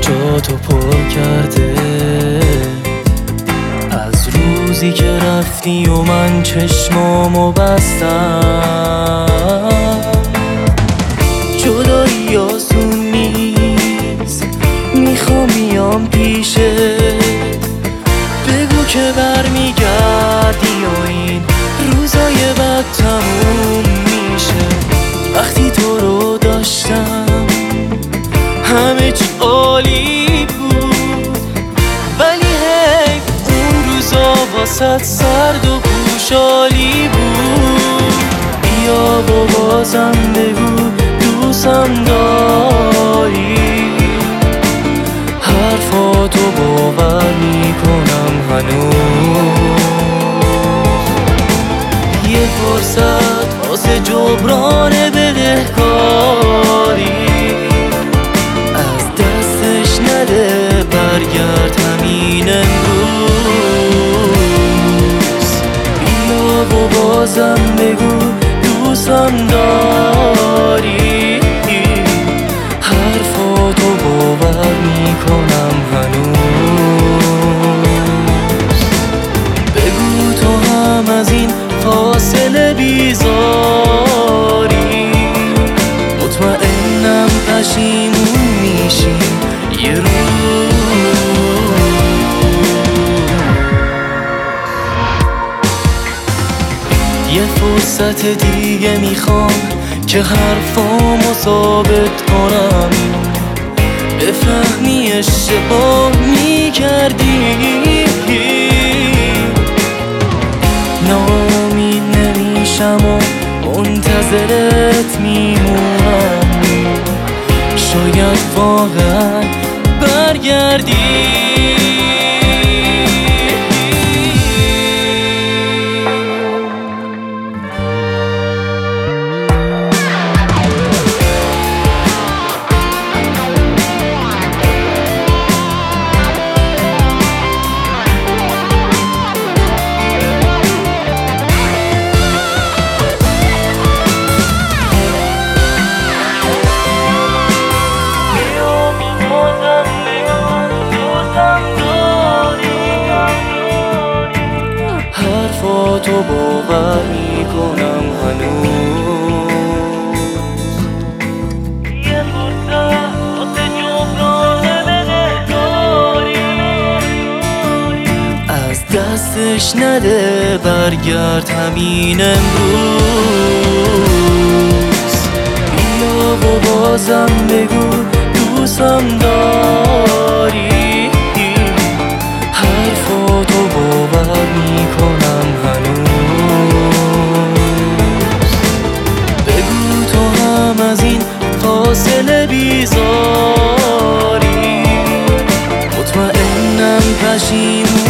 جاتو پر کرده از روزی که رفتی و من چشمامو بستم. جدایی آسون نیست، میخوام بیام پیشت، بگو که برمیگردی و این روزای بد تموم میشه. وقتی تو رو داشتم همه چی عالی بود، ولی هی اون روزا واسه سرد و پوشالی بود. بیا و بازم بگو دوستم داری، حرفاتو باور میکنم هنوز. یه فرصت واسه جبران بدهکاری، از دستش نده، برگرد همین امروز. بیا و بازم بگو دوستم داری، حرفاتو باور میکنم هنوز. بگو تو هم از این فاصله بیزاری، مطمئنم پشیمون میشی یه روز. یه فرصت دیگه میخوام که حرفامو ثابت کنم، بفهمی اشتباه میکردی. ناامید نمیشم و منتظرت میمونم، شاید واقعا برگردی. حرفاتو باور میکنم هنوز. یه فرصت واسه جبران بدهکاری، از دستش نده، برگرد همین امروز. بیا و بازم بگو دوستم داری، حرفاتو باور میکنم هنوز. بگو تو هم از این فاصله بیزاری، مطمئنم پشیمون